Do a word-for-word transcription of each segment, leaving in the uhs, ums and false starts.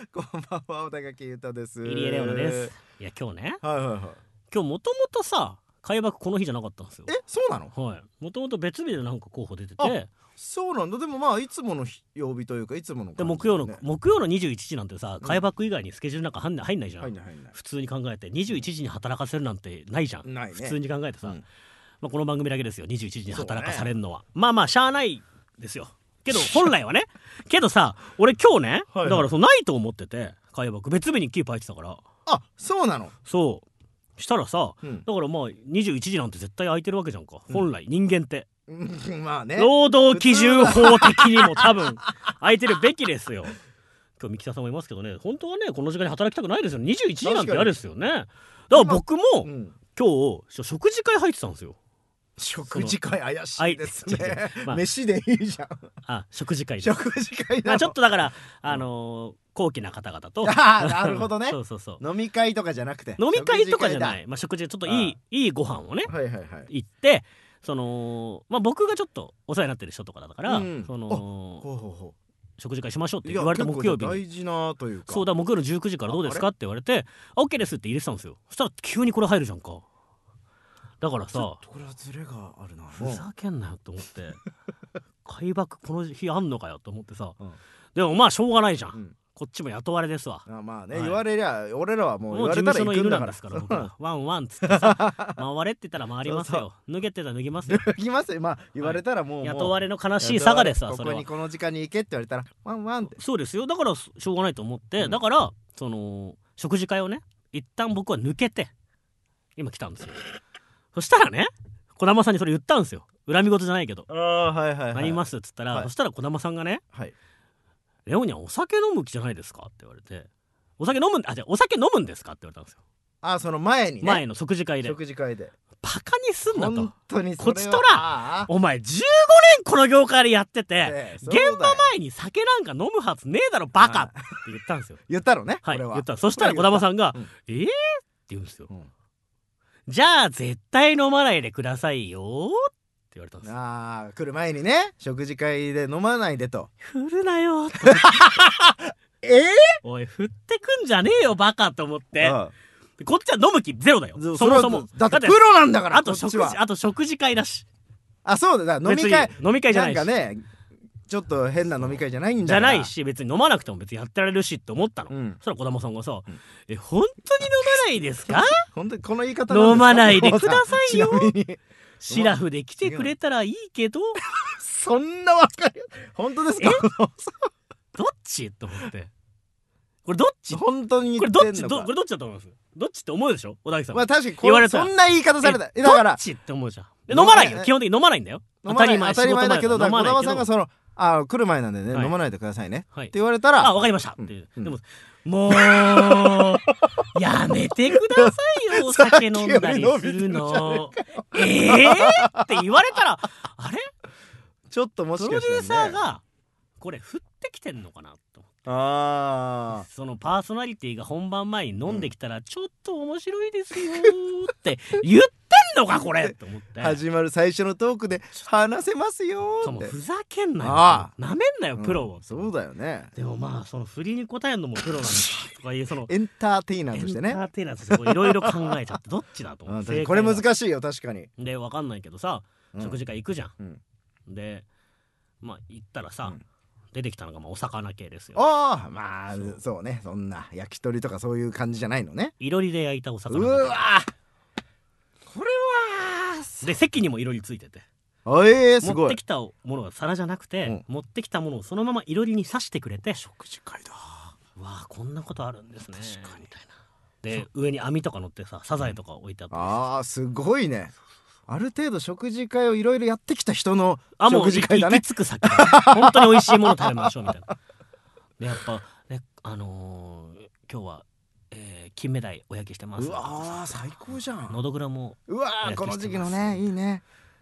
こんばんは、小高優太です。 入江レオナです。いや今日ね、 はいはいはい。 今日もともとさ開幕この日じゃなかったんですよ。 え、そうなの？ はい。もともと別日でなんか候補出てて、 そうなんだ。でもまあいつもの曜日というかいつもの感じだね。 で木曜の木曜のにじゅういちじなんてさ、開幕以外にスケジュールなんか入んない入んないじゃん。 入んない入んない。 普通に考えてにじゅういちじに働かせるなんてないじゃん。 ないね。 普通に考えてさ、 うん、 まあこの番組だけですよ。にじゅういちじに働かされるのは、ね、まあまあしゃあないですよ。けど本来はねけどさ俺今日ね、はいはい、だからそのないと思ってて開幕別日にキープ入ってたから。 あ、そうなの？ そうしたらさ、うん、だからまあにじゅういちじなんて絶対空いてるわけじゃんか、うん、本来人間ってまあね、 労働基準法的にも多分空いてるべきですよ。今日三木田さんもいますけどね、本当はねこの時間に働きたくないですよ。にじゅういちじなんて嫌ですよね。だから僕も、うん、今日食事会入ってたんですよ。 食事会怪しいですね、まあ、飯でいいじゃん。 あ、食事会です。 食事会だ、 まあ、ちょっとだからあのー、高貴な方々とあなるほどねそうそうそう、 飲み会とかじゃなくて飲み会とかじゃない、まあ、食事でちょっといいいいご飯をね、はいはいはい、行ってその、まあ、僕がちょっとお世話になってる人とかだから、うん、そのほうほうほう食事会しましょうって言われた木曜日に大事なというか、 そうだ木曜のじゅうくじからどうですかって言われて OK ですって入れてたんですよ。そしたら急にこれ入るじゃんか。だからさこれはズレがあるな。 ふざけんなよと思って開幕この日あんのかよと思ってさ、うん、でもまあしょうがないじゃん、うん、こっちも雇われですわ。 あまあね、はい、言われりゃ俺らはもう言われたら行くんだから。 もう事務所の犬なんですから僕はワンワンっつってさ回れって言ったら回りますよ。そうそう脱げって言ったら脱ぎますよ。 脱ぎますよ。まあ言われたらもう、はい、 雇われの悲しい差がですわ。 ここにこの時間に行けって言われたらワンワンって。 そうですよ。だからしょうがないと思って、うん、だからその食事会をね一旦僕は抜けて今来たんですよ。そしたらね児玉さんにそれ言ったんですよ。恨み事じゃないけど、 あ、はいはいはい、 なりますっつったら、はい、そしたら児玉さんがね、 はい、 レオにはお酒飲む気じゃないですかって言われて、お酒飲むんあじゃあお酒飲むんですかって言われたんですよ。 あ、その前にね、 前の食事会で食事会でバカにすんなと。 本当にこっちとらお前じゅうごねんこの業界でやってて、えー、現場前に酒なんか飲むはずねえだろバカって言ったんですよ。 言ったのね、 はい、 俺は言った。そしたら児玉さんが、うん、えーって言うんですよ、うん、じゃあ絶対飲まないでくださいよって言われたんですよ。 あー来る前にね食事会で飲まないでと。 振るなよえー、 おい振ってくんじゃねえよバカと思って、ああこっちは飲む気ゼロだよ。そもそもだってプロなんだから。 あと食事あと食事会だし。 あ、そうだ、飲み会飲み会じゃないし、 なんかねちょっと変な飲み会じゃないんだじゃないし、別に飲まなくても別にやってられるしって思ったの、うん、そしたら児玉さんがさ、うん、え本当に飲まないですか本当にこの言い方なんですか。 飲まないでくださいよシラフで来てくれたらいいけどそんなわかる本当ですかどっちと思って、これどっち本当にこれどっちどこれどっちだと思います。どっちって思うでしょ小田木さん。 まあ確かにこれそんな言い方されただからどっちって思うじゃん。飲まないよ、基本的に飲まないんだよ。 当たり前当たり前だけど、児玉さんがそのあ来る前なんでね、はい、飲まないでくださいね、はい、って言われたらあ分かりましたって、うん、でももうやめてくださいよお酒飲んだりするのえーって言われたらあれちょっともしかしたら、ね、 プロデューサーがこれ振ってきてんのかなと。 あそのパーソナリティが本番前に飲んできたらちょっと面白いですよって言ってんのかこれと思って始まる最初のトークで話せますよって。 ふざけんなよ、なめんなよプロを、 うん、そうだよね。 でもまあその振りに答えるのもプロなんだとかいうそのエンターテイナーとしてね、 エンターテイナーとしていろいろ考えちゃってどっちだと思ってこれ難しいよ確かに。 で分かんないけどさ、うん、食事会行くじゃん、うん、でまあ行ったらさ、うん出てきたのがまあお魚系ですよ。 ああまあ そ, そうね、そんな焼き鳥とかそういう感じじゃないのね。 いろりで焼いたお魚。 うわこれはで席にもいろりついてて、 あえー、すごい。 持ってきたものが皿じゃなくて、うん、持ってきたものをそのままいろりに刺してくれて、 食事会だわあこんなことあるんですね確かにみたいな。 で上に網とか乗ってさサザエとか置いてあって、うん、 あーすごいね。ある程度食事会をいろいろやってきた人の食事会だね。 行き着く先本当に美味しいもの食べましょうみたいな。でやっぱねあのー、今日は、えー、金目鯛お焼きしてます。 うわー最高じゃん。 のどぐろもうわーこの時期のねいいね。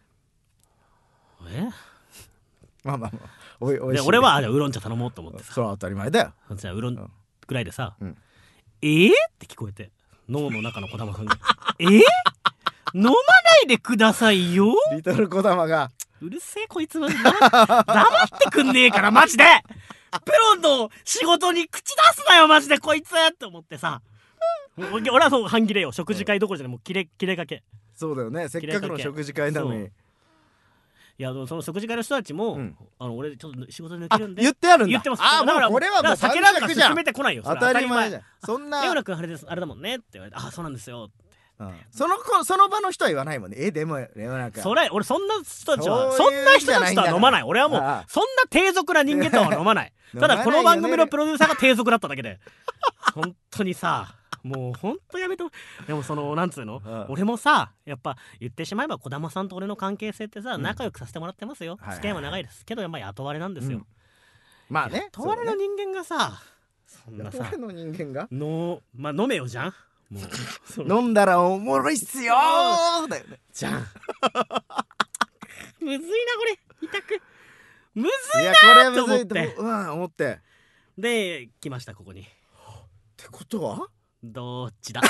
えまあまあまあおいおいしい、ね、 で俺はあウーロン茶頼もうと思ってさ、 それは当たり前だよ。 じゃあウーロンぐらいでさ、うん、えーって聞こえて脳の中の児玉さんがえー飲まないでくださいよ。 リトル児玉がうるせえこいつは黙ってくんねえからマジでプロの仕事に口出すなよマジでこいつって思ってさ、俺はそう半切れよ。食事会どころじゃない、もう切れ切れかけ。 そうだよね、せっかくの食事会なのに。 いや、その食事会の人たちも、うん、あの俺ちょっと仕事抜けるんで言ってあるんだ。 言ってます。 ああ、もうこれはもう酒なんか進めてこないよ。 当たり前じゃん。そんなレオナ君あれです、あれだもんねって言われて、あ、そうなんですよって、 うん、その子その場の人は言わないもんね。え、でもレオナ君、 それ俺そんな人たちはそんな人たちとは飲まない。俺はもうそんな低俗な人間とは飲まない。ただこの番組のプロデューサーが低俗だっただけで本当にさ、もうほんとやめて。でもそのなんつうの、うん、俺もさ、やっぱ言ってしまえば児玉さんと俺の関係性ってさ、うん、仲良くさせてもらってますよ。付き合いも長いです、けどやっぱ雇われなんですよ、うん、 まあね、 雇われの人間がさ、そんなさ、 雇われの人間がのまあ飲めよじゃん。もう飲んだらおもろいっすよーだよね。 じゃんむずいなこれ、痛くむずいなーと思って、 うん、思ってで来ました、ここに。 ってことはどっちだ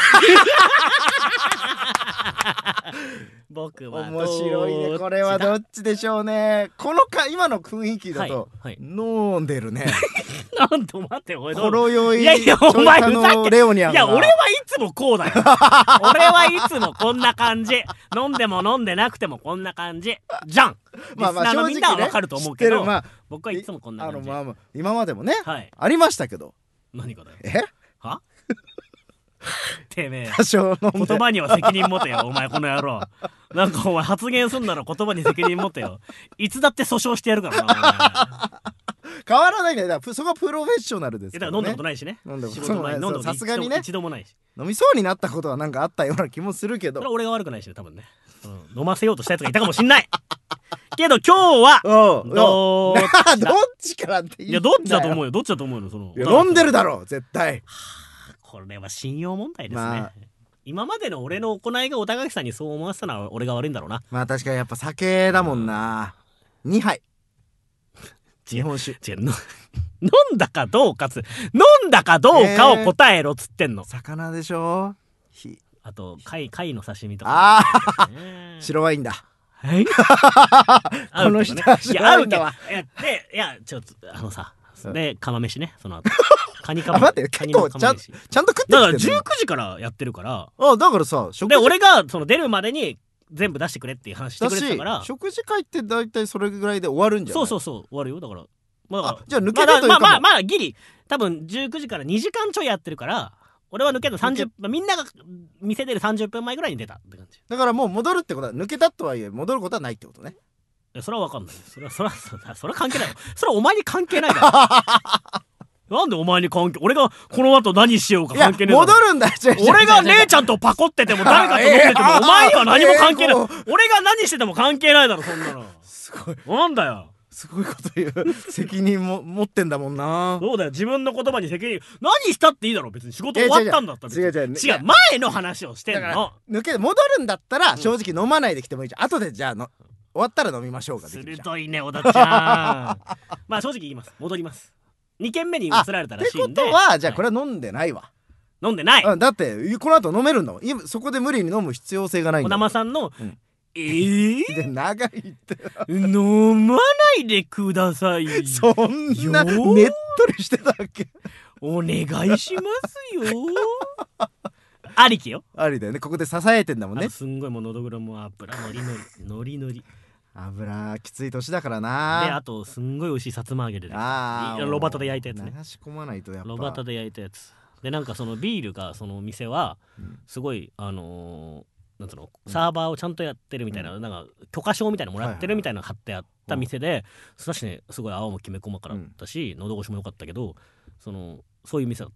僕は面白いね。これはどっちでしょうね。このか今の雰囲気だと、はいはい、飲んでるね。 なんと待って、おい、 ほろ酔い。 いやいや、お前ふざけ、 レオニャン。 いや、俺はいつもこうだよ。俺はいつもこんな感じ。飲んでも飲んでなくてもこんな感じじゃん。まあまあ正直ね、みんなはわかると思うけど、まあ、僕はいつもこんな感じ。 あのまあまあ今までもね、 はい、 ありましたけど。 何がだよ。 え？ は？てめえ、 多少飲んで言葉には責任持てよお前この野郎。なんかお前発言すんなら言葉に責任持てよ。いつだって訴訟してやるからなお前。 変わらないね。だからそこはプロフェッショナルですからね。 だから飲んだことないしね。 飲んだことない。さすがにね、 一度もないし。 飲みそうになったことはなんかあったような気もするけど、 それは俺が悪くないしね、多分ね、うん、飲ませようとしたやつがいたかもしんないけど今日はどっちだどっちからって言うんだよ。 いやどっちだと思うよ。どっちだと思うよ。その飲んでるだろう絶対。 これは信用問題ですね、まあ、今までの俺の行いがお高木さんにそう思わせたのは俺が悪いんだろうな。 まあ確かにやっぱ酒だもんな、うん、にはい日本酒。 違うの飲んだかどうかつ飲んだかどうかを答えろっつってんの、えー、 魚でしょ。 あと貝貝の刺身とか、 ああ、ね、白ワインだ。 はいこの人は白ワインだわ。 いやでいやちょっとあのさで釜飯ね、その後カニカマ。 あ、待って、結構ちゃんちゃんと食ってきてる。 だからじゅうくじからやってるから。 あ、だからさ、 で俺がその出るまでに全部出してくれっていう話してくれてたから。 食事会って大体それぐらいで終わるんじゃない？ そうそうそう、終わるよ。だからまあ、じゃあ抜けたというか、 まあまあまあギリ多分じゅうくじからにじかんちょいやってるから、俺は抜けたさんじゅっぷん、みんなが店出るさんじゅっぷんまえぐらいに出たって感じだから。もう戻るってことは、抜けたとはいえ戻ることはないってことね。 それは分かんない。それはそれはそれはそれは関係ないよ。それはお前に関係ないからなんでお前に関係、俺がこの後何しようか関係ねえ。 戻るんだ。 俺が姉ちゃんとパコってても誰かと飲んでてもお前には何も関係ない。俺が何してても関係ないだろそんなの。 すごい。 なんだよ。 すごいこと言う。責任も持ってんだもんな。 そうだよ、自分の言葉に責任。何したっていいだろ別に。仕事終わったんだったら。 違う違う違う。 違う、前の話をしてんの。 抜け戻るんだったら正直飲まないで来てもいいじゃん。後でじゃあの終わったら飲みましょうか。 鋭いね小田ちゃん。まあ正直言います。戻ります。にけんめに移られたらしいんで。 ってことはじゃあこれは飲んでないわ。 飲んでない。 だってこの後飲めるんだもん。今そこで無理に飲む必要性がないんだ。 小玉さんのえー、 で長いって飲まないでください。 そんなねっとりしてたっけ。 お願いしますよ。ありきよ。 ありだよね。ここで支えてんだもんね。 すんごいもうのどぐろも油のりのりのりのり。 油きつい年だからな。 であとすんごい美味しいさつま揚げで、ね、 あロバタで焼いたやつね。 流し込まないとやっぱ。 ロバタで焼いたやつで、なんかそのビールがそのお店はすごい、うん、あのーなんつうのサーバーをちゃんとやってるみたいな、うん、なんか許可証みたいなのもらってるみたいなの貼ってあった店で、確かにすごい青もきめ細かだったし、うん、喉越しも良かったけど、そのそういう店だった。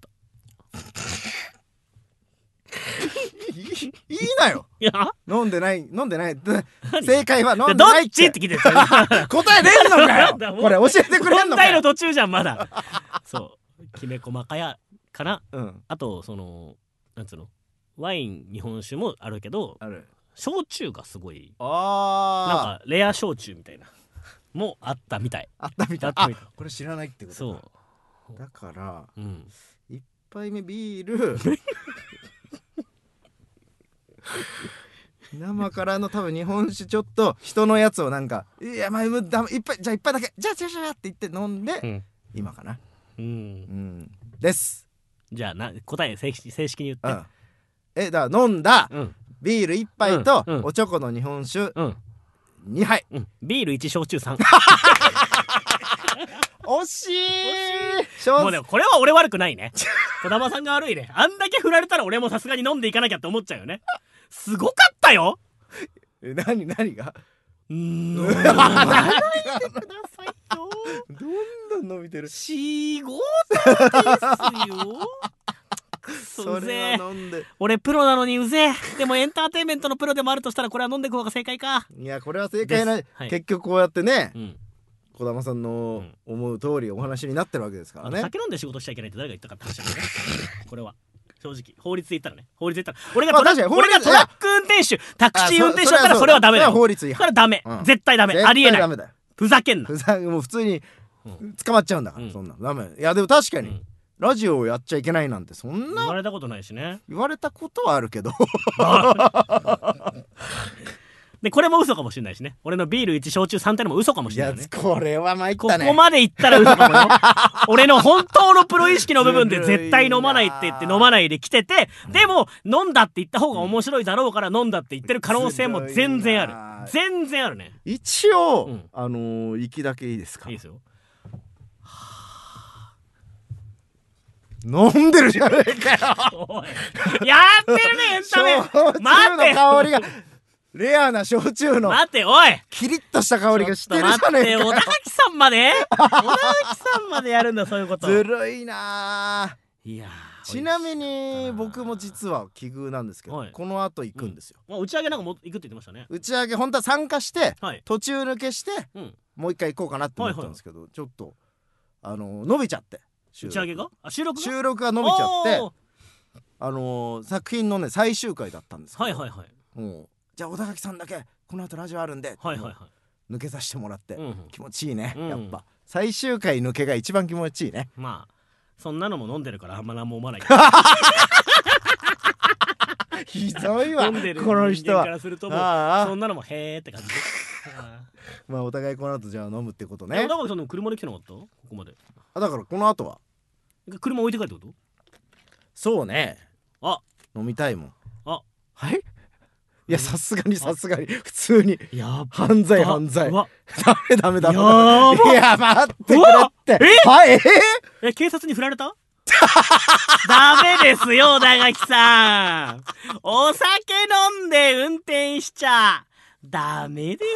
いいなよ。 いや飲んでない飲んでない。正解は飲んでないって。どっちって聞いてる。 答え出んのかよ。これ教えてくれんのかよ。 問題の途中じゃんまだ。そうきめ細かやかな、 うん、 あとそのなんつうのワイン日本酒もあるけど、 ある焼酎がすごいあなんかレア焼酎みたいなもあったみたい。 あったみたい。あ、これ知らないってことか。 そうだから、 うん、 一杯目ビール生からの多分日本酒ちょっと人のやつをなんかいやまあいっぱいじゃあ一杯だけじゃあじゃあじゃあって言って飲んで、 うん、 今かな。 うん、うん、 です。 じゃあな答え正式正式に言って、うん、 えだから飲んだ、うん、ビールいっぱいと、 うんうん、 おちょこの日本酒、うん、にはい、 うん、ビールいち焼酎さん惜しい。 もうでもこれは俺悪くないね児玉さんが悪いね。あんだけ振られたら俺もさすがに飲んでいかなきゃって思っちゃうよね。すごかったよ。 え何何がうーん飲まないでくださいよ。 どんどん伸びてる。 仕事ですよそれは飲んで。 俺プロなのにうぜえ。でもエンターテインメントのプロでもあるとしたらこれは飲んでいく方が正解か。 いやこれは正解ない、はい、結局こうやってね、うん、児玉さんの思う通りお話になってるわけですからね。 酒飲んで仕事しちゃいけないって誰が言ったかって話だけどねこれは正直法律で言ったらね、法律で言ったら俺がトラ、まあ、俺がトラック運転手タクシー運転手だったらそれはダメだよ。 法律違反。 それはダメ、うん、絶対ダメ。ありえない。ふざけんな。 ふざもう普通に捕まっちゃうんだから、うん、そんなダメ。いやでも確かに、うん、ラジオをやっちゃいけないなんてそんな言われたことないしね。 言われたことはあるけどでこれも嘘かもしれないしね。俺のビールいち焼酎さんってのも嘘かもしれないね。いやこれは参ったね。 ここまで言ったら嘘かもよ俺の本当のプロ意識の部分で絶対飲まないって言って飲まないで来てて、でも飲んだって言った方が面白いだろうから飲んだって言ってる可能性も全然ある。全然あるね。 一応、うん、あのー、息だけいいですか。 いいですよ。 飲んでるじゃねえかよやってるねエンタメ。 待て香りがレアな焼酎の待ておいキリッとした香りがしてるじゃねえか。 待って小田垣さんまで小田垣さんまでやるんだそういうこと。 ずるいな。 いやちなみに僕も実は奇遇なんですけど、この後行くんですよ、 うん、打ち上げなんかも行くって言ってましたね。 打ち上げ本当は参加して、 はい、 途中抜けして、うん、もう一回行こうかなって思ったんですけど、はいはい、ちょっとあの伸びちゃって打ち上げがあ収録が収録が伸びちゃってあのー、作品のね最終回だったんですけど、 はいはいはい、 もうじゃあ小田垣さんだけこの後ラジオあるんで、はいはいはい、抜けさせてもらって、うんうん、気持ちいいね、うん、やっぱ最終回抜けが一番気持ちいいね。 まあそんなのも飲んでるからあんま何も思わないひどいわ飲んでるこの人はからするともうあそんなのもへーって感じでまあお互いこの後じゃあ飲むってことね。 小田垣さんでも車で来てなかったここまで。 あだからこの後は車置いて帰ってこと。 そうね。 あ飲みたいもん。 あはいいやさすがにさすがに普通に犯罪犯罪ダメダメダメ。いや待ってくれってえはいええ警察に振られたダメですよ小田垣さん。お酒飲んで運転しちゃダメですよ。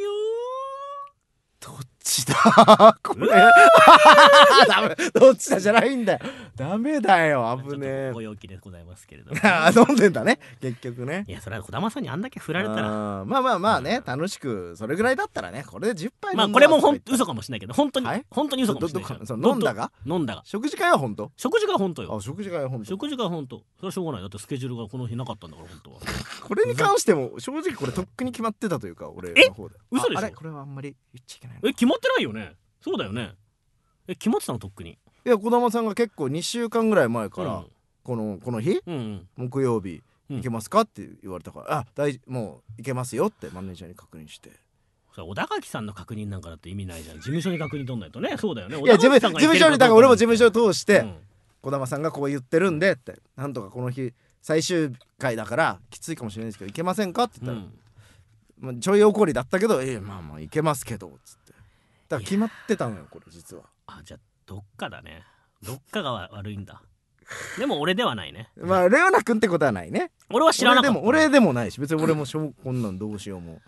どっちだこれダメどっちだじゃないんだよ。ダメだよ危ねえ。 ご陽気でございますけれども飲んでんだね結局ね。 いやそれは児玉さんにあんだけ振られたらまあまあまあね楽しくそれぐらいだったらねこれでじゅっぱい飲んだ。 まあこれもほん嘘かもしれないけど本当に、はい、本当に嘘かもしれない。 飲んだが飲んだが食事会は本当食事会は本当よ。 あ食事会は本当食事会は本当。それはしょうがない。だってスケジュールがこの日なかったんだから本当はこれに関しても正直これとっくに決まってたというか俺の方で。 え嘘でしょ。 あれこれはあんまり言っちゃいけない。 え決まってないよね。そうだよね。え決まってたのとっくに。 いや児玉さんが結構にしゅうかんぐらい前から、うん、このこの日、うんうん、木曜日行けますかって言われたから、うん、あ大もう行けますよってマネージャーに確認して。 それ小田垣さんの確認なんかだって意味ないじゃん。事務所に確認取んないとね。そうだよね。 いや事務事務所にだから俺も事務所を通して児、うん、玉さんがこう言ってるんでってなんとかこの日最終回だからきついかもしれないですけど行けませんかって言ったら、うんまあ、ちょい怒りだったけどええまあまあ行けますけどつってだから決まってたのよこれ実は。 あじゃあどっかだね。どっかが悪いんだ。でも俺ではないね。 まあレオナ君ってことはないね。 俺は知らなかった。 俺でも俺でもないし別に俺もしょこんなんどうしようも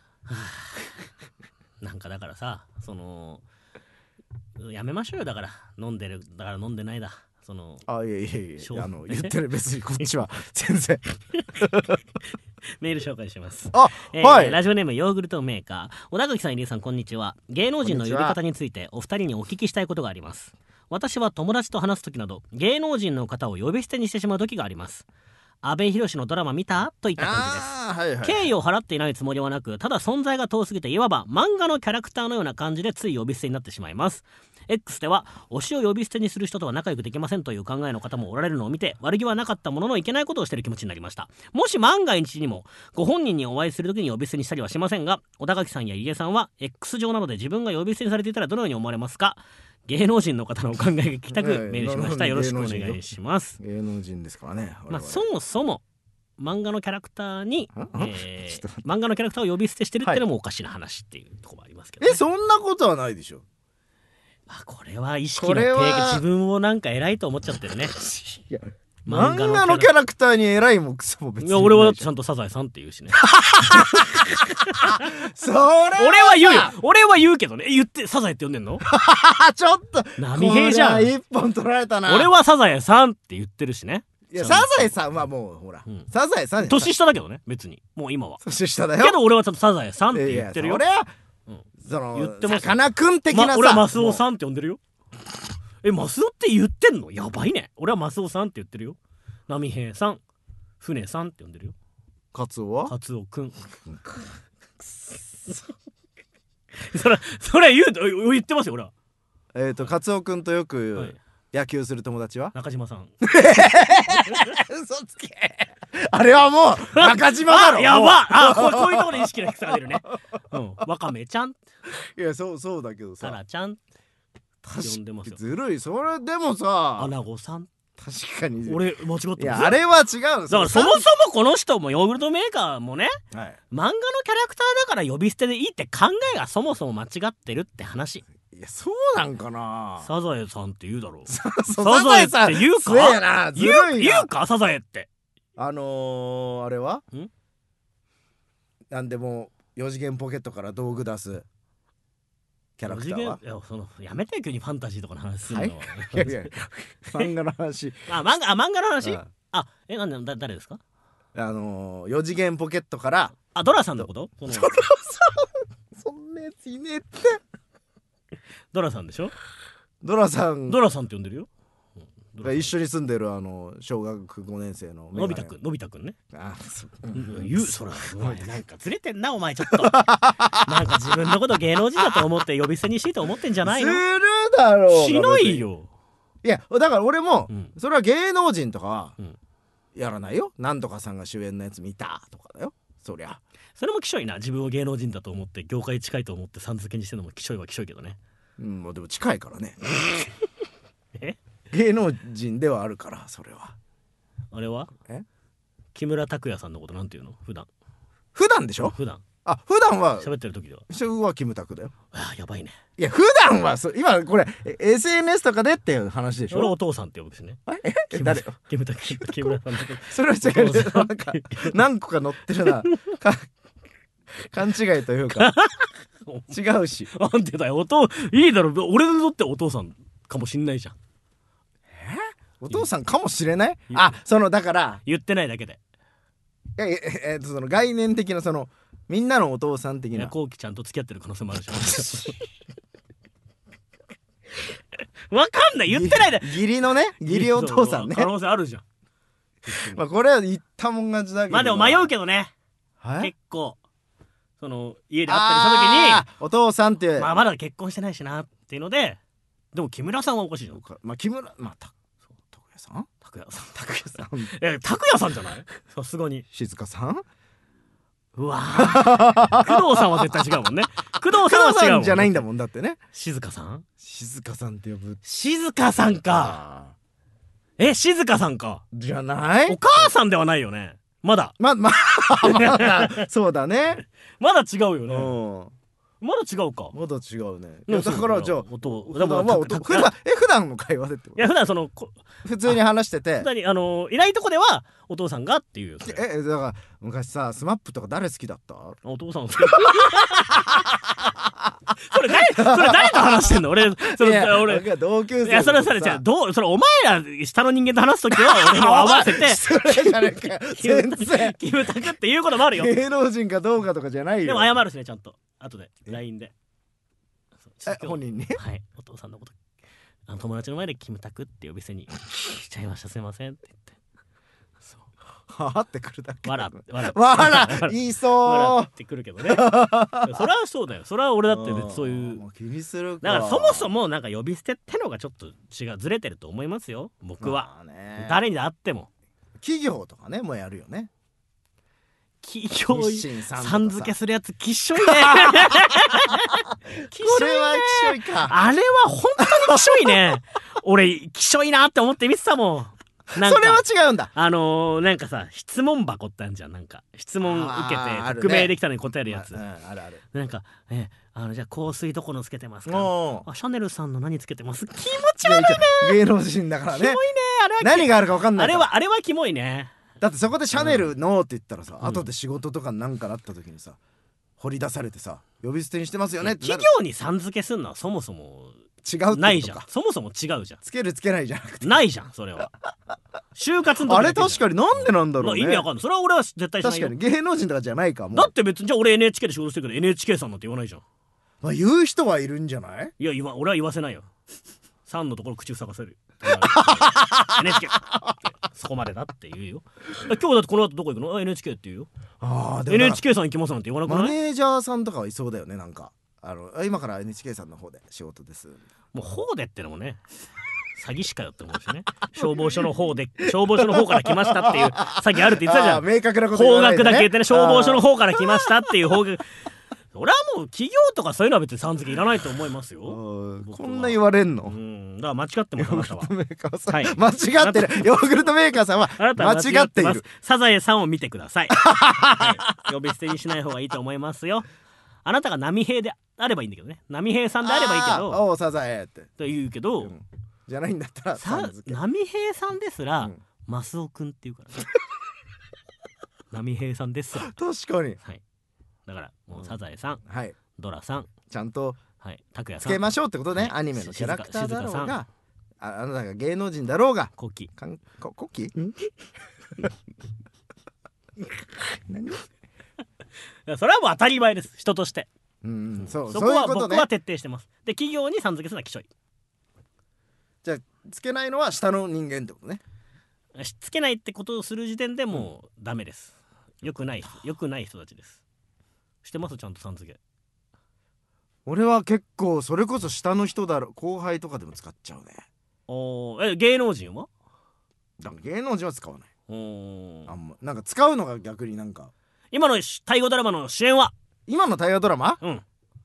なんかだからさそのやめましょうよ。だから飲んでるだから飲んでないだそのあいやいやいやあの言ってる別にこっちは全然メール紹介します。 あ、 えーはい、 ラジオネームヨーグルトメーカー小田垣さん入江さんこんにちは。芸能人の呼び方についてお二人にお聞きしたいことがあります。私は友達と話す時など芸能人の方を呼び捨てにしてしまう時があります。阿部寛のドラマ見たといった感じです、はいはい、敬意を払っていないつもりはなくただ存在が遠すぎていわば漫画のキャラクターのような感じでつい呼び捨てになってしまいます。 X では推しを呼び捨てにする人とは仲良くできませんという考えの方もおられるのを見て悪気はなかったもののいけないことをしている気持ちになりました。もし万が一にもご本人にお会いするときに呼び捨てにしたりはしませんが小田垣さんや入江さんは X 上などで自分が呼び捨てにされていたらどのように思われますか。 芸能人の方のお考えが聞きたくメールしました。よろしくお願いします。 芸能人ですからね。 まあそもそも漫画のキャラクターに、えー、漫画のキャラクターを呼び捨てしてるってのもおかしな話っていうところもありますけど、ね、 えそんなことはないでしょ。 まあこれは意識の低下、自分をなんか偉いと思っちゃってるね。いや漫画のキャラクターに偉いもクソも別に。いや俺はだってちゃんとサザエさんって言うしね。 それは俺は言うよ。俺は言うけどね。言ってサザエって呼んでんの？ ちょっと波平じゃん。 一本取られたな。 俺はサザエさんって言ってるしね。 いやサザエさんはもうほら、うん、サザエさん年下だけどね別にもう今は年下だよ。 けど俺はちょっとサザエさんって言ってるよ。 俺は、うん、その言ってます。さかなクン的なさ、ま、 俺はマスオさんって呼んでるよ。えマスオって言ってんの？やばいね。俺はマスオさんって言ってるよ。波平さん、船さんって呼んでるよ。 カツオは？ カツオくん。それそれ言う言ってますよ俺は。 えっとカツオくんとよく、はい、野球する友達は中島さん。 嘘つけ。あれはもう中島だろ。 やばあこう、こういうところで意識の低さが出るね。うん、わかめちゃん。 いやそうそうだけどさ。 タラちゃん。呼んでますよ。 ずるい。それでもさ。 アナゴさん。 確かに俺間違ってる。いやあれは違う。だからそもそもこの人もヨーグルトメーカーもね、はい、漫画のキャラクターだから呼び捨てでいいって考えがそもそも間違ってるって話。 いやそうなんかな。 サザエさんって言うだろう。 サザエって言うか。 言う言うかサザエって。あのー、あれは？ん？なんでもよ次元ポケットから道具出すキャラクターは？いやそのやめてよ急にファンタジーとかの話するの。はい、いやいや漫画の話。 あ漫画あ漫画の話？あ, あえなんでだ誰ですか？ あのー、よ次元ポケットからあドラさんのこと？ ドラさんそんなやついねえって。 ドラさんでしょ？ ドラさんドラさんって呼んでるよ。 一緒に住んでるあの小学ごねん生ののび太くんのび太くんね。 あそう、うん、言うそらお前なんかずれてんなお前ちょっとなんか自分のこと芸能人だと思って呼び捨てにしてと思ってんじゃないの？ するだろう。 しないよ。 いやだから俺も、うん、それは芸能人とかはやらないよ。なんとかさんが主演のやつ見たとかだよ。そりゃそれもきしょいな。自分を芸能人だと思って業界近いと思ってさん付けにしてるのもきしょいはきしょいけどね。 うんもうでも近いからね。 え芸能人ではあるからそれは。 あれはえ木村拓哉さんのことなんていうの普段？ 普段でしょ？ 普段あ普段は喋ってる時ではうはキムタクだよ。 あやばいね。 いや普段はそ今これ エスエヌエス とかでっていう話でしょ。 俺お父さんって呼ぶしね。 え誰よキムタク木村さんのことそれは違う。なんか何個か載ってるな勘違いというか違うし。 なんでだよお父いいだろ俺にとってお父さんかもしんないじゃん。 お父さんかもしれない。あそのだから言ってないだけでえええっとその概念的なそのみんなのお父さん的なこうきちゃんと付き合ってる可能性もあるしわかんない言ってないで義理のね義理お父さんね可能性あるじゃんまあこれは言ったもん勝ちだけどまあでも迷うけどね結構その家で会ったりした時にお父さんってまあまだ結婚してないしなっていうのででも木村さんはおかしいじゃん。 まあ木村まあた拓哉さん拓哉さん拓哉さんえ拓哉さんじゃないさすがに。 静香さんうわ工藤さんは絶対違うもんね。工藤さんは違うもん、ね、 じゃないんだもんだってね。 静香さん静香さんって呼ぶ。 静香さんか。え静香さんかじゃない。 お母さんではないよね。まだまままだそうだね。 まだ違うよね。うんまだ違うか。 まだ違うね。いやだからじゃあ音普段は音普段え普段の会話でってこと？ いや普段その普通に話してて。 普段にあのいないとこではお父さんがっていう。 えだから昔さスマップとか誰好きだった？ お父さん好き。それ誰それ誰と話してんの？俺それ俺同級生。 いやそれそれじゃどうそれお前ら下の人間と話すときは俺も合わせて。 それじゃねえか。全然。 キムタクっていうこともあるよ。 芸能人かどうかとかじゃないよ。 でも謝るしねちゃんと。後で ライン でえ本人にはいお父さんのことあの友達の前でキムタクって呼び捨てにしちゃいましたすいませんって言ってそうはあってくるだけ笑って笑って笑言いそう笑ってくるけどねそれはそうだよそれは俺だって別そういう気にするかだからそもそもなんか呼び捨てってのがちょっと違うずれてると思いますよ僕は、まあね、誰にであっても企業とかねもうやるよね企業日清さんとかささん付けするやつきっしょいねきっこしょいねれはきしょいか。 あれは本当にきしょいね俺きしょいなって思って見てたもん。なんかそれは違うんだ。 あのー、なんかさ質問箱ってあるじゃん。なんか質問受けてあーあるね匿名できたのに答えるやつ、 うん、あるある。 なんかえあのじゃあ香水どこのつけてますか、 おーあシャネルさんの何つけてます。気持ち悪いね。 芸能人だからね。 キモいねあれは。 何があるか分かんないから。 あれはあれはキモいね。 だってそこでシャネルのって言ったらさ、 うん後で仕事とかなんかなった時にさ掘り出されてさ呼び捨てにしてますよねってなる。 企業にさん付けすんのはそもそも違うってことか。 ないじゃん。そもそも違うじゃん。 つけるつけないじゃなくて。 ないじゃんそれは。就活の時あれだけじゃん確かになんでなんだろうね。 意味わかんない。それは俺は絶対しないよ。 確かに芸能人とかじゃないかも。 だって別にじゃあ俺 エヌエイチケー で仕事してるけど エヌエイチケー さんなんて言わないじゃん。 まあ言う人はいるんじゃない。 いや言わ俺は言わせないよ。さんのところ口塞がせる。エヌエイチケー そこまでだって言うよ。今日だってこの後どこ行くの？あ エヌエイチケー って言うよ。 ああでもエヌエイチケー さん行きますなんて言わなくマない？ ネージャーさんとかはいそうだよね。なんかあの今から エヌエイチケー さんの方で仕事ですもう方でってのもね詐欺師かよって思うしね。消防署の方で消防署の方から来ましたっていう詐欺あるって言ってたじゃん。 あー明確なこと言方わないでね角だけ言ってね消防署の方から来ましたっていう方角。俺はもう企業とかそういうのは別にさん付けいらないと思いますよ。僕はこんな言われんの。 うんだから間違ってますあなたは。 メーカーさん、 はい間違ってる。ヨーグルトメーカーさんはあなたは間違っていまする。 サザエさんを見てください、はい、呼び捨てにしない方がいいと思いますよ。あなたが波平であればいいんだけどね。波平さんであればいいけどあーおうサザエってと言うけど、 うんじゃないんだったらささん付け。 波平さんですら、 うんマスオくんって言うからね波平さんですら。 確かに。 はいだからもうサザエさん、 はいドラさん、 ちゃんとはい拓也さん、 つけましょうってことね。 はいアニメのキャラクターだろう静香がああなたが芸能人だろうがコッキーかんこコッキー何いやそれはもう当たり前です人として。 うんうんそうそこそういうことね。 は僕は徹底してます。で企業にさん付けするのはきしょい。 じゃあつけないのは下の人間ってことね。 しつけないってことをする時点でもうダメです。よくないよくない人たちです。してますちゃんとさん付け。 俺は結構それこそ下の人だろ後輩とかでも使っちゃうね。 おーえ芸能人はだから芸能人は使わない。 おーあんまなんか使うのが逆になんか今の大河ドラマの主演は今の大河ドラマうん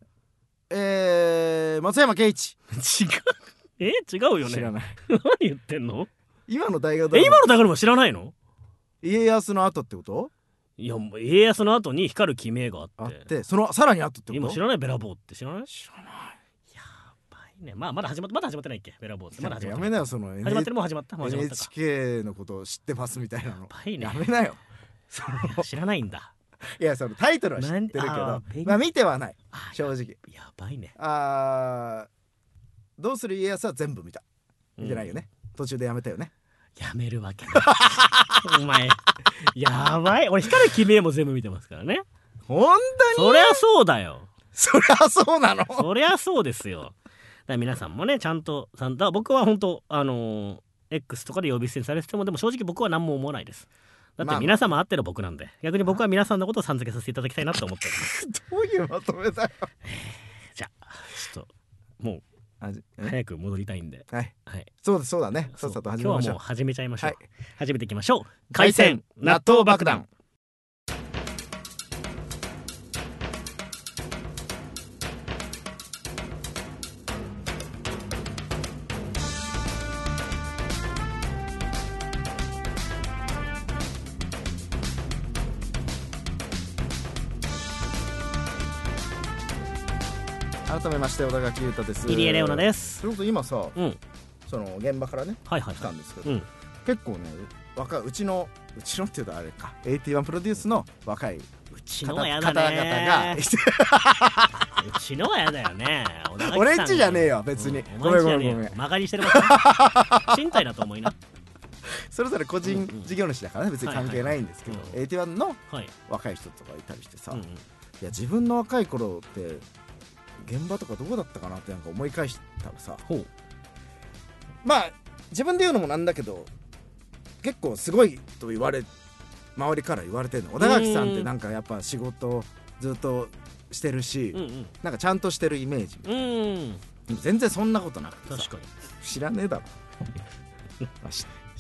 えー、松山ケンイチ。 違うえ違うよね。 知らない。 何言ってんの。 今の大河ドラマえ今の大河ドラマ知らないの。 家康の後ってこといやもう家康の後に光る鬼名があってあってそのさらに後ってこと今知らないベラボーって知らない。 知らない。 やばいね。まあまだ始まってまだ始まってないっけベラボーってまだ始まやってない。 めなよその始まってるもう始まったもう始まったか。 エヌエイチケー のことを知ってますみたいなの。 やばいねやめなよ。 知らないんだ。 いやそのタイトルは知ってるけなんあどー勉まあ見てはないあ正直。 やばいね。 あーどうする家康は全部見た。見てないよね、途中でやめたよね。 やめるわけないお前やばい。俺光る鬼名も全部見てますからね。 本当にそりゃそうだよ。 そりゃそうなの。 そりゃそうですよ。だから皆さんもねちゃんとさんだ僕は本当あのー、X とかで呼び捨てにされててもでも正直僕は何も思わないです。だって皆様会ってる僕なんで逆に僕は皆さんのことをさん付けさせていただきたいなと思っておりますどういうまとめだよ。 じゃあちょっともうあじえ早く戻りたいんで、 はいはい、 そうですそうだね。さっさと始めましょう今日はもう。始めちゃいましょう、 はい始めていきましょう。 海鮮納豆爆弾。改めまして小田垣裕太です。 入江レオナです。 それこそ今さうんその現場からねはいはいはい来たんですけど、 うん結構ね若いうちのうちのっていうとあれかエイティワンプロデュースの若いうち方のはやだね 々がうちのはやだよね。小田垣さん俺んちじゃねえよ別にうんごめんお前んちじゃねえよごめんごめん曲がりしてるから賃貸だと思いな。 それぞれ個人事業主だからね別に関係ないんですけど、 はいはいはいエイティワンのはい、 若い人とかいたりしてさ、 うんうん、 いや自分の若い頃って現場とかどこだったかなってなんか思い返したらさ、 ほうまあ自分で言うのもなんだけど結構すごいと言われ周りから言われてるの。小田垣さんってなんかやっぱ仕事ずっとしてるし、 うんうんなんかちゃんとしてるイメージ。 うんでも全然そんなことなくてさ確かに知らねえだろまあ知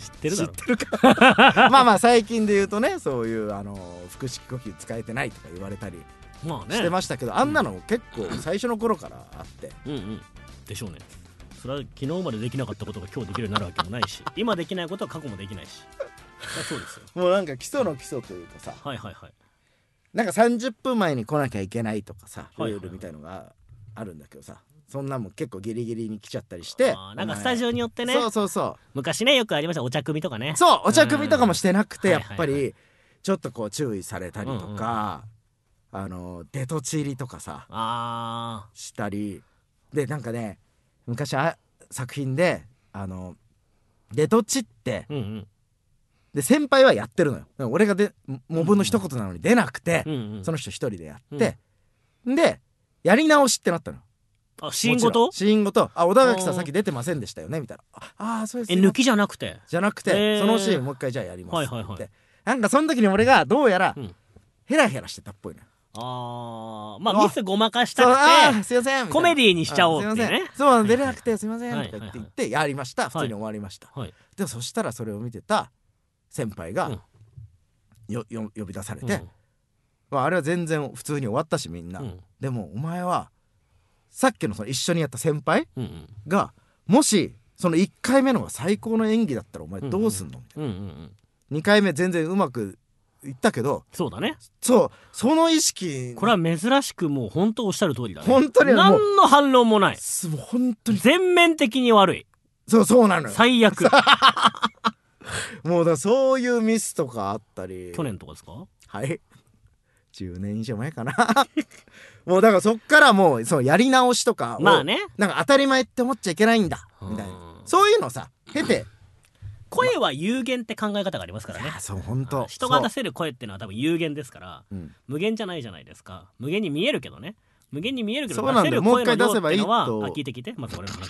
知ってるだろ。 知ってるかまあまあ最近で言うとね、そういうあの腹式呼吸使えてないとか言われたりまあねしてましたけど、あんなの結構最初の頃からあって、 うんうんでしょうね。それは昨日までできなかったことが今日できるようになるわけもないし、今できないことは過去もできないし、そうですよ。 もうなんか基礎の基礎というかさ、 はいはいはい。 なんかさんじゅっぷんまえに来なきゃいけないとかさ、ルはいはいールみたいのがあるんだけどさ、そんなんも結構ギリギリに来ちゃったりして、 あなんかスタジオによってね、 そうそうそう昔ねよくありましたお茶組とかね。 そうお茶組とかもしてなくて、 うんやっぱはいはいはりちょっとこう注意されたりとか、あのデトチリとかさあしたりで、なんかね昔あ作品であのデトチってーうんうんで先輩はやってるのよ。俺がでモブの一言なのに出なくて、 うんうんその人一人でやって、でやり直しってなったの。 あシーンごとシーンごとあ小田垣さんさっき出てませんでしたよねみたいな、ああそうですえ抜きじゃなくてじゃなくて、 えーそのシーンもう一回じゃあやりますって言って、 はいはいはいなんかその時に俺がどうやらうんヘラヘラしてたっぽいのよ。 あーまああミスごまかしたそうあくてーすいませんみたいなコメディにしちゃおうっていうねあすいませんそう出れなくてすいませんはいとか言って言ってやりました。普通に終わりました。 はいでもそしたらそれを見てた先輩がうんよよ呼び出されて、 うんまああれは全然普通に終わったしみんな、 うんでもお前はさっきのその一緒にやった先輩うんうんがもしそのいっかいめのが最高の演技だったらお前どうすんのみたいな、 うんうんうんにかいめ全然うまくいったけど、 そうだね。 そうその意識これは珍しくもう本当おっしゃる通りだね。 本当にもう何の反論もない。 すもう本当に全面的に悪い。 そうそうなのよ。 最悪。 もうだからそういうミスとかあったり、 去年とかですか？ はいじゅうねん以上前かなもうだからそっからもうそのやり直しとかをまあね。 なんか当たり前って思っちゃいけないんだみたいな、そういうのさ経て声は有限って考え方がありますからね。 そう本当人が出せる声っていうのは多分有限ですから、 うん、 無限じゃないじゃないですか。無限に見えるけどね。無限に見えるけどそうなんだよ出せる声の量っていうのは、 もう一回出せばいいとあ聞いて聞いてまず俺の話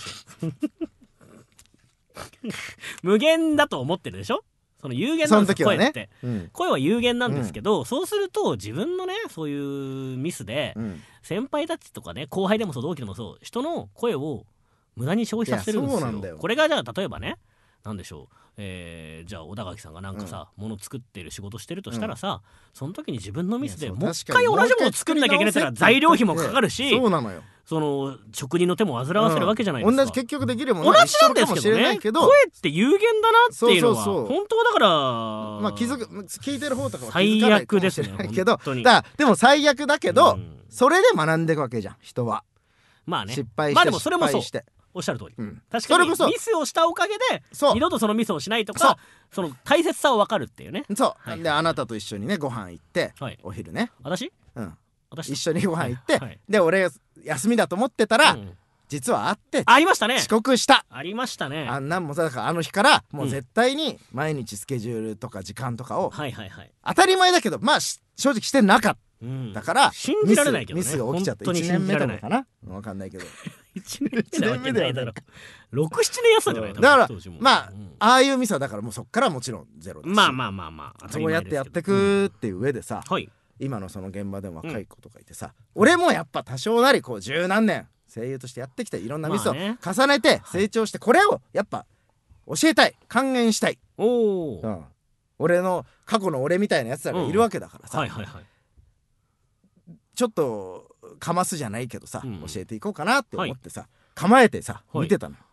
無限だと思ってるでしょ。その有限なんですよ、声って、 うん、 声は有限なんですけど、うん、そうすると自分のねそういうミスで、うん、先輩たちとかね後輩でもそう同期でもそう人の声を無駄に消費させてるんですよ。 そうなんだよ。 これがじゃあ例えばねなんでしょう、えー、じゃあ小田垣さんがなんかさ、うん、物作ってる仕事してるとしたらさ、うん、その時に自分のミスでもう一回同じもの作んなきゃいけないから材料費もかかるし、 そうなのよ。 その職人の手も煩わせるわけじゃないですか、 うん、同じ結局できるもん同じなんですけどね。声って有限だなっていうのはそうそうそう本当はだからまあ気づく聞いてる方とかは気づかないかもしれないけど、 最悪ですね、 だでも最悪だけど、うん、それで学んでいくわけじゃん人は。 まあね失敗して、 まあでもそれもそう失敗しておっしゃる通り、 うん、 確かにミスをしたおかげで二度とそのミスをしないとか そ, その大切さを分かるっていうね。 そう、はい、であなたと一緒にねご飯行って、はい、お昼ね私、 うん、 私一緒にご飯行って、 はいはい、 で俺休みだと思ってたら、うん、実は会ってありましたね遅刻したありましたね。 あんなんもさだからあの日からもう絶対に毎日スケジュールとか時間とかを、 はいはいはい、 当たり前だけどまあ正直してなかった、うん、だから信じられないけどねミスが起きちゃったいちねんめとかかな分かんないけどいちねんめだろろく、ななねんやったんじゃないだからまあ、うん、ああいうミスはだからもうそっからもちろんゼロだしまあまあまあまあそうやってやってくっていう上でさ、 うんはい、 今のその現場でも若い子とかいてさ、うん、俺もやっぱ多少なりこう十何年声優としてやってきていろんなミスを重ねて成長してこれをやっぱ教えたい還元したい、 お、うん、 俺の過去の俺みたいなやつらがいるわけだからさ、 うんはいはいはい、 ちょっとかますじゃないけどさ、うん、教えていこうかなって思ってさ、はい、構えてさ見てたのよ、はい、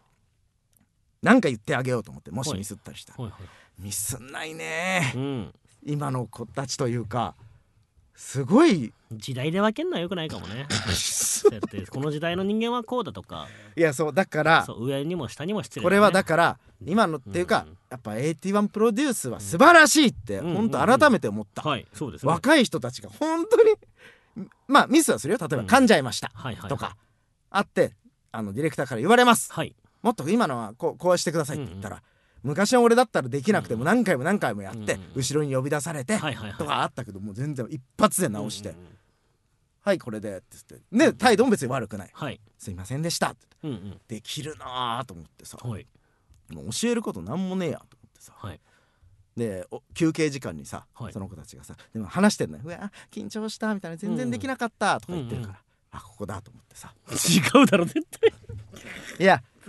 なんか言ってあげようと思ってもしミスったりしたら、はいはいはい、ミスんないね、うん、今の子たちというかすごい時代で分けんのはよくないかもねだってこの時代の人間はこうだとかいやそうだからそう上にも下にも失礼、ね、 これはだから今のっていうか、うん、やっぱエイティワンプロデュースは素晴らしいって、うん、本当改めて思った、 うんうんうんはいそうですね、 若い人たちが本当にまあミスはするよ例えば噛んじゃいました、うんはいはいはい、とかあってあのディレクターから言われます、はい、もっと今のはこう、こうしてくださいって言ったら、うんうん昔は俺だったらできなくても何回も何回もやって、うん、後ろに呼び出されて、はいはいはい、とかあったけどもう全然一発で直して、うんうんうん、はいこれでって言ってで態度も別に悪くない、はい、すいませんでしたって、うんうん、できるなと思ってさ、はい、もう教えることなんもねえやと思ってさ、はい、で休憩時間にさ、はい、その子たちがさでも話してんのようわ緊張したみたいな全然できなかったとか言ってるから、うんうん、あここだと思ってさ違うだろ絶対いや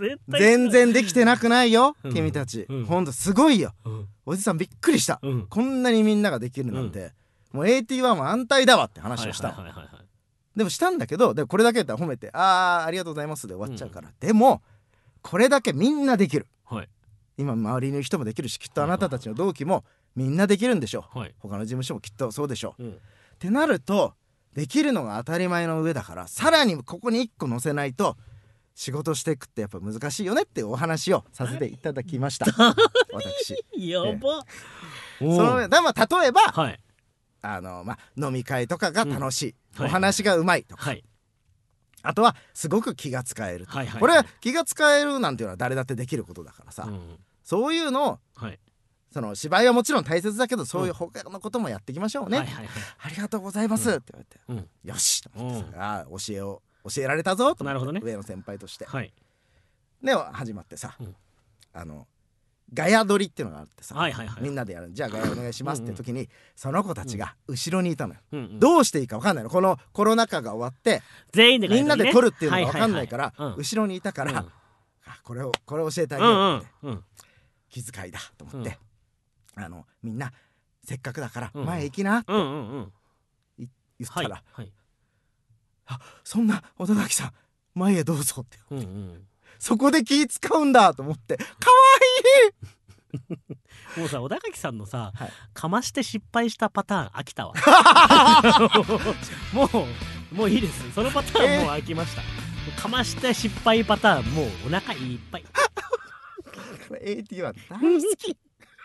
絶対全然できてなくないよ、 うん君たち、 うん、 ほんとすごいよ、 うん、 おじさんびっくりした、 うん、 こんなにみんなができるなんて、うん、もう エーティーワン は安泰だわって話をした、 はいはいはいはいはい、 でもしたんだけど、でもこれだけだったら褒めてあーありがとうございますで終わっちゃうから、うん、でもこれだけみんなできる、はい、今周りの人もできるし、きっとあなたたちの同期もみんなできるんでしょう、はい、他の事務所もきっとそうでしょう、うん、ってなるとできるのが当たり前の上だから、さらにここにいっこ載せないと仕事していくってやっぱ難しいよねっていうお話をさせていただきました私やば、ええ、そのだまあ例えば、 はい、 あのまあ飲み会とかが楽しい、 うん、 お話がうまいとか、はい、あとはすごく気が使えるとか、はいはいはい、これは気が使えるなんていうのは誰だってできることだからさ、うん、そういうのを、はい、その芝居はもちろん大切だけど、そういう他のこともやっていきましょうね、うん、はいはいはい、ありがとうございます、うん、って言われて、うん、よしと思ってさ、うん、教えを教えられたぞと思って、ね、上の先輩として、はい、で始まってさ、うん、あのガヤ撮りっていうのがあってさ、はいはいはい、みんなでやる、じゃあガヤお願いしますって時に、うんうん、その子たちが後ろにいたのよ、うんうん、どうしていいか分かんないの、このコロナ禍が終わって全員で、ね、みんなで撮るっていうのが分かんないから、はいはいはい、後ろにいたから、うん、あこれをこれを教えてあげようって、うんうん、気遣いだと思って、うん、あのみんなせっかくだから前行きなって、うんうんうん、言ったら、はいはい、あそんな小田垣さん前へどうぞって、うんうん、そこで気使うんだと思って、かわいいもうさ、小田垣さんのさ、はい、かまして失敗したパターン飽きたわもうもういいです、そのパターンもう飽きました、えー、かまして失敗パターンもうお腹いっぱいエーティーワン 大好き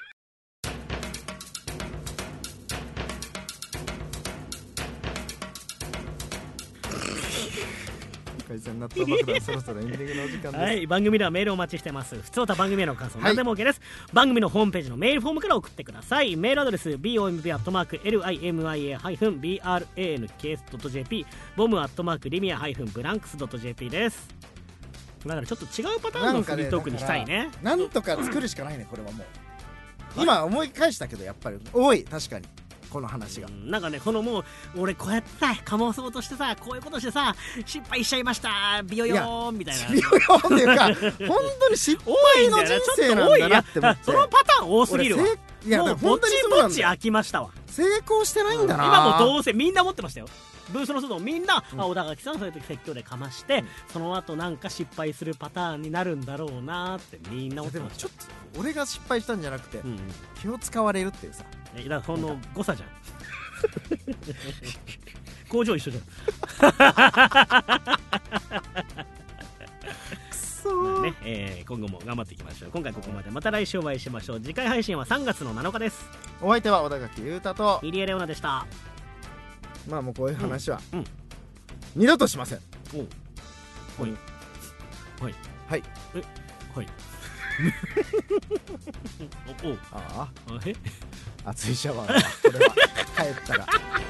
回線納豆爆弾そろそろエンディングのお時間です。 はい、番組ではメールをお待ちしてます。普通た番組への感想、何でも OK です、はい、番組のホームページのメールフォームから送ってください。メールアドレス ボム アットマーク ライム ブランクス ドット ジェーピー ボム アットマーク リミア ブランクス ドット ジェーピー です。だからちょっと違うパターンのフリートークにしたいね。 なんとか作るしかないねこれはもう今思い返したけどやっぱり多い、確かにこの話が、 うん、なんかね、このもう俺こうやってさかもそうとしてさ、こういうことしてさ失敗しちゃいましたビヨヨーンみたいな、 ビヨヨーンっていうか本当に失敗の人生なんだなって思って、 そのパターン多すぎるわ。いやもうぼちぼち飽きましたわ。 成功してないんだな、 うん、今もどうせみんな持ってましたよ。ブースの人もみんな、うん、あ小田垣さんそういう時説教でかまして、うん、その後なんか失敗するパターンになるんだろうなってみんな思ってました。 でもちょっと俺が失敗したんじゃなくて、うん、気を使われるっていうさ、 だからその誤差じゃん工場一緒じゃんくそー、ねえー、今後も頑張っていきましょう。今回ここまで、また来週お会いしましょう。次回配信はさんがつのなのかです。 お相手は小田垣優太と入江レオナでした。 まあもうこういう話は、うんうん、二度としません。おう、 はいはいはいえはいおおああえ熱いシャワーだこれは帰ったら